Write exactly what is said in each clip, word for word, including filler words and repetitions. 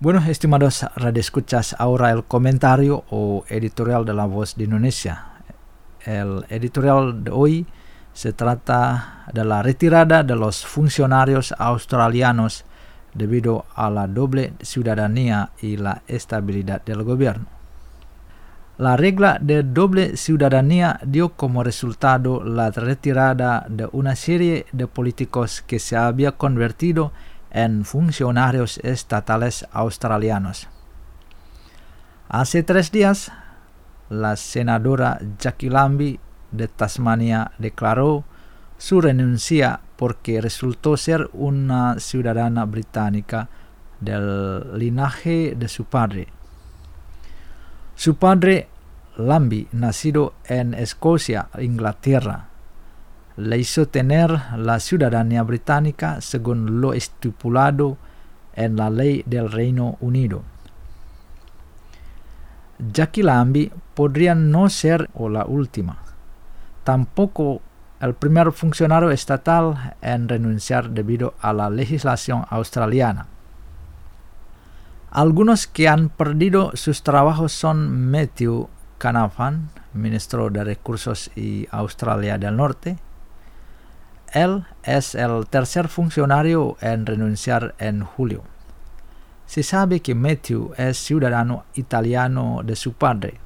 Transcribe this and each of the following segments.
Bueno, estimados radioescuchas, ahora el comentario o editorial de La Voz de Indonesia. El editorial de hoy se trata de la retirada de los funcionarios australianos debido a la doble ciudadanía y la estabilidad del gobierno. La regla de doble ciudadanía dio como resultado la retirada de una serie de políticos que se había convertido en funcionarios estatales australianos. Hace tres días, la senadora Jackie Lambie de Tasmania declaró su renuncia porque resultó ser una ciudadana británica del linaje de su padre. Su padre, Lambie, nacido en Escocia, Inglaterra, le hizo tener la ciudadanía británica según lo estipulado en la ley del Reino Unido. Jackie Lambie podría no ser o la última, tampoco el primer funcionario estatal en renunciar debido a la legislación australiana. Algunos que han perdido sus trabajos son Matthew Canavan, ministro de Recursos y Australia del Norte. Él es el tercer funcionario en renunciar en julio. Se sabe que Matthew es ciudadano italiano de su padre.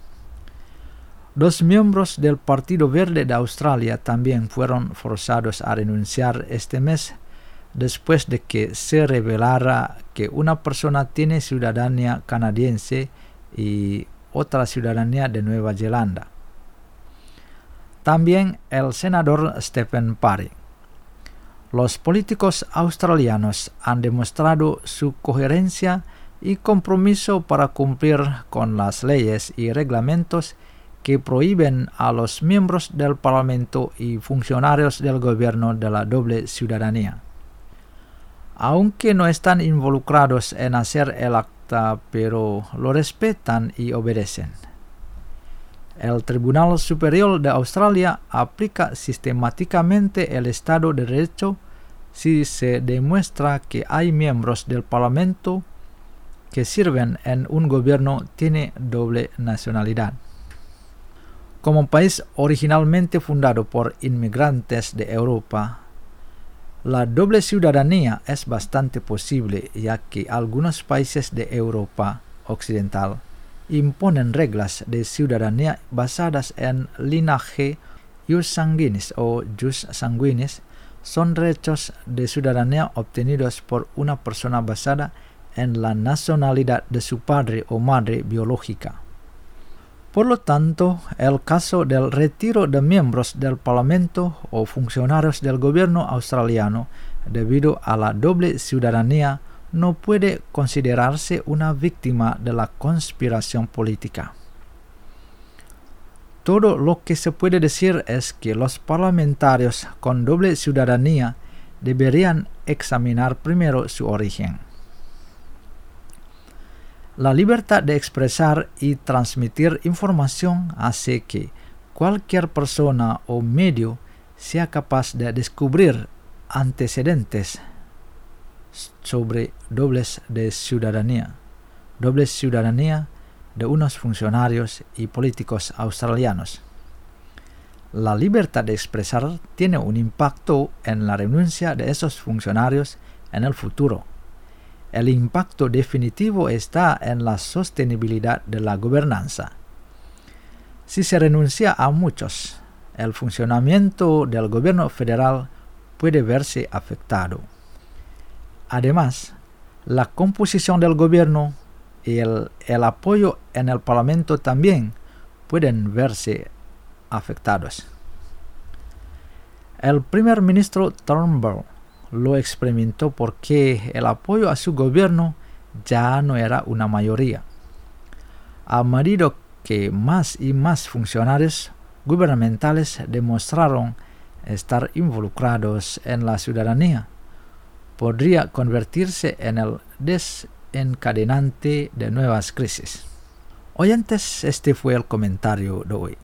Dos miembros del Partido Verde de Australia también fueron forzados a renunciar este mes después de que se revelara que una persona tiene ciudadanía canadiense y otra ciudadanía de Nueva Zelanda. También el senador Stephen Parry. Los políticos australianos han demostrado su coherencia y compromiso para cumplir con las leyes y reglamentos que prohíben a los miembros del Parlamento y funcionarios del gobierno de la doble ciudadanía. Aunque no están involucrados en hacer el acta, pero lo respetan y obedecen. El Tribunal Superior de Australia aplica sistemáticamente el Estado de Derecho si se demuestra que hay miembros del Parlamento que sirven en un gobierno tiene doble nacionalidad. Como país originalmente fundado por inmigrantes de Europa, la doble ciudadanía es bastante posible, ya que algunos países de Europa Occidental imponen reglas de ciudadanía basadas en linaje jus sanguinis o jus sanguinis, son derechos de ciudadanía obtenidos por una persona basada en la nacionalidad de su padre o madre biológica. Por lo tanto, el caso del retiro de miembros del Parlamento o funcionarios del gobierno australiano debido a la doble ciudadanía no puede considerarse una víctima de la conspiración política. Todo lo que se puede decir es que los parlamentarios con doble ciudadanía deberían examinar primero su origen. La libertad de expresar y transmitir información hace que cualquier persona o medio sea capaz de descubrir antecedentes sobre dobles de ciudadanía, doble ciudadanía de unos funcionarios y políticos australianos. La libertad de expresar tiene un impacto en la renuncia de esos funcionarios en el futuro. El impacto definitivo está en la sostenibilidad de la gobernanza. Si se renuncia a muchos, el funcionamiento del gobierno federal puede verse afectado. Además, la composición del gobierno y el, el apoyo en el Parlamento también pueden verse afectados. El primer ministro Turnbull lo experimentó porque el apoyo a su gobierno ya no era una mayoría. A medida que más y más funcionarios gubernamentales demostraron estar involucrados en la ciudadanía, podría convertirse en el desencadenante de nuevas crisis. Oyentes, este fue el comentario de hoy.